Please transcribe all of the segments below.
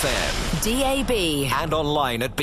FM. DAB. And online at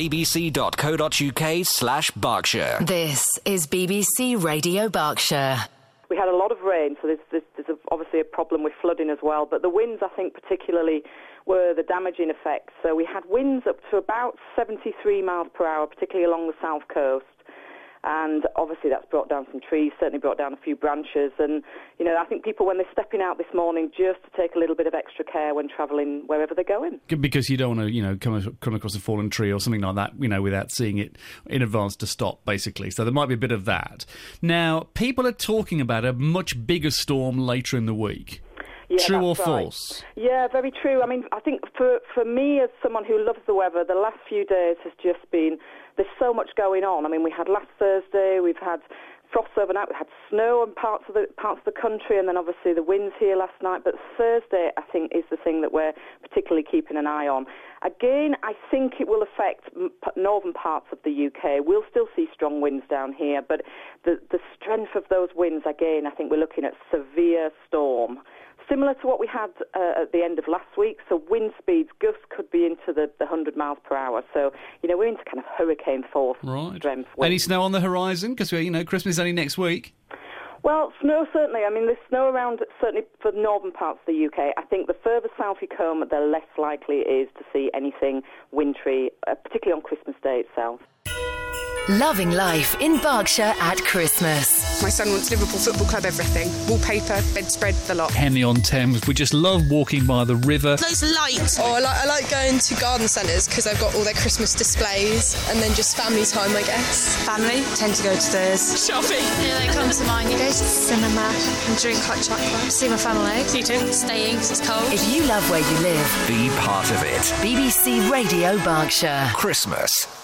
bbc.co.uk/Berkshire. This is BBC Radio Berkshire. We had a lot of rain, so there's obviously a problem with flooding as well. But the winds, I think, particularly were the damaging effects. So we had winds up to about 73 miles per hour, particularly along the south coast. And obviously that's brought down some trees, certainly brought down a few branches. And, you know, I think people, when they're stepping out this morning, just to take a little bit of extra care when travelling wherever they're going. Because you don't want to, you know, come across a fallen tree or something like that, you know, without seeing it in advance to stop, basically. So there might be a bit of that. Now, people are talking about a much bigger storm later in the week. Yeah, true or right. false? Yeah, very true. I mean, I think for me, as someone who loves the weather, the last few days has just been, there's so much going on. I mean, we had last Thursday, we've had frost overnight, we had snow in parts of the country, and then obviously the winds here last night. But Thursday, I think, is the thing that we're particularly keeping an eye on. Again, I think it will affect northern parts of the UK. We'll still see strong winds down here, but the strength of those winds, again, I think we're looking at severe storm. Similar to what we had at the end of last week, so wind speeds, gusts could be into the 100 miles per hour. So, you know, we're into kind of hurricane force strength. Winds. Any snow on the horizon? Because, you know, Christmas is only next week. Well, snow certainly. I mean, there's snow around certainly for northern parts of the UK. I think the further south you come, the less likely it is to see anything wintry, particularly on Christmas Day itself. Loving life in Berkshire at Christmas. My son wants Liverpool Football Club everything. Wallpaper, bedspread, the lot. Henley-on-Thames. We just love walking by the river. Loads of lights. Oh, I like going to garden centres because they've got all their Christmas displays, and then just family time, I guess. Family tend to go to theirs. Shopping. Yeah, they come to mine. You go to the cinema and drink hot chocolate. See my family. You too. Staying because it's cold. If you love where you live, Be part of it. BBC Radio Berkshire. Christmas.